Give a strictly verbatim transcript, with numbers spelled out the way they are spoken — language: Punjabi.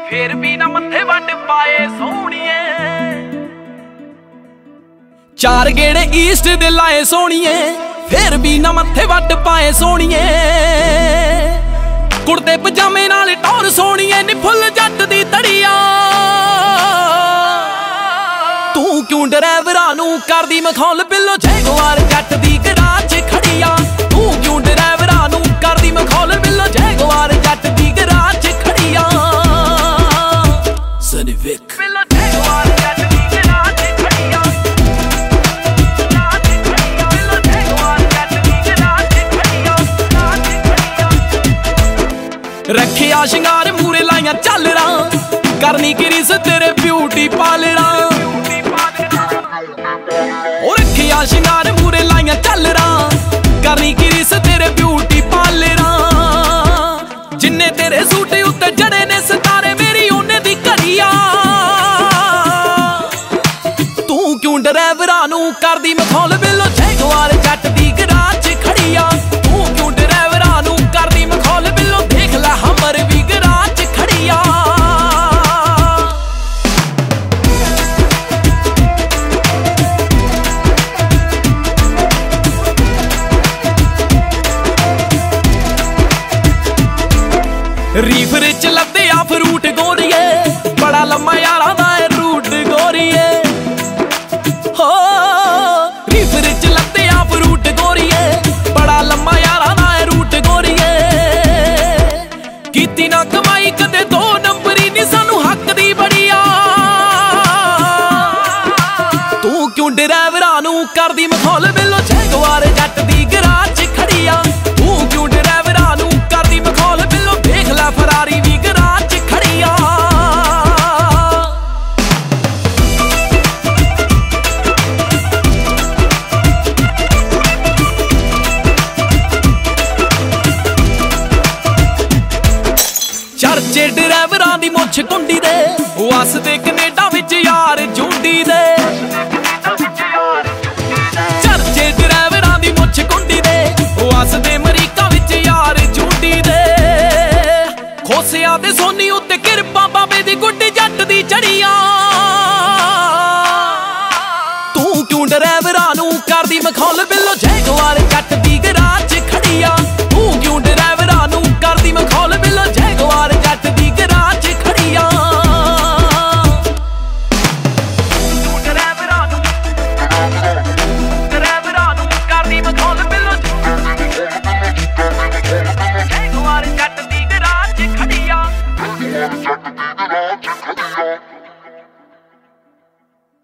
ਫੇਰ ਵੀ ਨਾ ਮੱਥੇ ਵੱਟ ਪਾਏ ਸੋਹਣੀਏ। ਚਾਰ ਗੇੜੇ ਈਸਟ ਦੇ ਲਾਏ ਸੋਹਣੀਏ, ਫੇਰ ਵੀ ਨਾ ਮੱਥੇ ਵੱਟ ਪਾਏ ਸੋਹਣੀਏ। ਕੁੜਤੇ ਪਜਾਮੇ ਨਾਲ ਟੌਰ ਸੋਹਣੀਏ ਨੀ ਫੁੱਲ ਜੱਟ ਦੀ ਤੜੀਆ। ਤੂੰ ਕਿਉਂ ਡਰਾਈਵਰਾਂ ਨੂੰ ਕਰਦੀ ਮਖੌਲ ਬਿੱਲੋ ਜੈਗਵਾਰ ਜੱਟ ਦੀ ਗਰਾਜ ਖੜੀਆ। ਤੂੰ ਕਿਉਂ ਡਰਾਈਵਰਾਂ ਨੂੰ ਕਰਦੀ ਮਖੌਲ ਬਿੱਲੋ ਜੈਗਵਾਰ ਜੱਟ ਦੀ ਗਰਾਜ ਖੜੀਆ। ਸਨੀ ਵਿਕ ਬਿੱਲੋ ਜੈਗਵਾਰ ਜੱਟ ਦੀ ਗਰਾਜ ਖੜੀਆ। ਗਰਾਜ ਖੜੀਆ ਬਿੱਲੋ ਜੈਗਵਾਰ ਜੱਟ ਦੀ ਗਰਾਜ ਖੜੀਆ। ਗਰਾਜ ਖੜੀਆ ਰੱਖਿਆ ਸ਼ਿੰਗਾਰ ਮੂਰੇ ਲਾਈਆਂ ਝਾਲਰਾਂ, ਕਰਨੀ ਕੀ ਰੀਸ ਤੇਰੇ ਬਿਊਟੀ ਪਾਲਰਾਂ। ਉਹ ਰੱਖਿਆ ਸ਼ਿੰਗਾਰ ਮੂਰੇ ਲਾਈਆਂ ਝਾਲਰਾਂ, ਕਰਨੀ ਕੀ ਰੀਸ ਤੇਰੇ ਬਿਊਟੀ ਪਾਲਰਾਂ। ਜਿੰਨੇ ਤੇਰੇ ਸੂਟ ਉੱਤੇ ਜੜੇ ਨੇ ਸਿਤਾਰੇ ਮੇਰੀ ਉਹਨੇ ਦੀ ਘੜੀਆ। ਤੂੰ ਕਿਉਂ ਡਰਾਈਵਰਾਂ ਨੂੰ ਕਰਦੀ ਮਖੌਲ ਬਿੱਲੋ ਜੈਗਵਾਰ ਜੱਟ ਦੀ ਗਰਾਜ ਖੜੀਆ। ਤੂੰ ਕਿਉਂ ਡਰਾਈਵਰਾਂ ਨੂੰ ਕਰਦੀ ਮਖੌਲ ਬਿੱਲੋ ਦੇਖ ਲੈ ਹਮਰ ਵੀ ਗਰਾਜ ਖੜੀਆ। ਰੀਫ ਵਿੱਚ ਲੱਦੇ ਆ ਫਰੂਟ ਗੋਰੀਏ, ਬੜਾ ਲੰਮਾ ਯਾਰਾਂ ਦਾ ਏ ਰੂਟ ਗੋਰੀਏ। ਹੋ ਰੀਫ ਵਿੱਚ ਲੱਦੇ ਆ ਫਰੂਟ ਗੋਰੀਏ, ਬੜਾ ਲੰਮਾ ਯਾਰਾਂ ਦਾ ਏ ਰੂਟ ਗੋਰੀਏ। ਕੀਤੀ ਨਾ ਕਮਾਈ ਕਦੇ ਦੋ ਨੰਬਰੀ ਨੀ ਸਾਨੂੰ ਹੱਕ ਦੀ ਬੜੀਆ। ਤੂੰ ਕਿਉਂ ਡਰਾਈਵਰਾਂ ਨੂੰ ਕਰਦੀ ਮਖੌਲ ਬਿੱਲੋ ਜੈਗਵਾਰ ਜੱਟ ਦੀ ਗਰਾਜ ਖੜੀਆ। ਤੂੰ ਕਿਉਂ ਡਰਾਈਵਰਾਂ ਨੂੰ ਕਰਦੀ ਮਖੌਲ ਬਿੱਲੋ ਦੇਖ ਲੈ ਫਰਾਰੀ ਵੀ ਗਰਾਜ ਖੜੀਆ। ਚਰਚੇ ਡਰਾਈਵਰਾਂ ਦੀ ਮੁੱਛ ਕੁੰਡੀ ਦੇ, ਵਸਦੇ ਕੈਨੇਡਾ ਵਿੱਚ ਯਾਰ ਜੁੰਡੀ ਦੇ। ਚਰਚੇ ਡਰਾਈਵਰਾਂ ਦੀ ਮੁੱਛ ਕੁੰਡੀ ਦੇ, ਵਸਦੇ ਅਮਰੀਕਾ ਵਿੱਚ ਯਾਰ ਜੁੰਡੀ ਦੇ। ਖੋਸਿਆਂ ਦੇ ਸੋਨੀ ਉੱਤੇ ਕਿਰਪਾ ਬਾਬੇ ਦੀ ਗੁੱਡੀ ਜੱਟ ਦੀ ਚੜੀਆ। ਤੂੰ ਕਿਉਂ ਡਰਾਈਵਰਾਂ ਨੂੰ ਕਰਦੀ ਮਖੌਲ ਬਿੱਲੋ ਜੈਗਵਾਰ ਜੱਟ ਦੀ ਗਰਾਜ ਖੜੀਆ। ਤੂੰ ਕਿਉਂ ਡਰਾਈਵਰਾਂ ਨੂੰ ਕਰਦੀ ਮਖੌਲ ਬਿੱਲੋ ਜੈਗਵਾਰ ਜੱਟ ਦੀ ਗਰਾਜ ਖੜੀਆ। ਤੂੰ ਡਰਾਈਵਰਾਂ ਨੂੰ ਡਰਾਈਵਰਾਂ ਨੂੰ ਕਰਦੀ ਮਖੌਲ ਬਿੱਲੋ ਜੈਗਵਾਰ ਜੱਟ ਦੀ ਗਰਾਜ ਖੜੀਆ।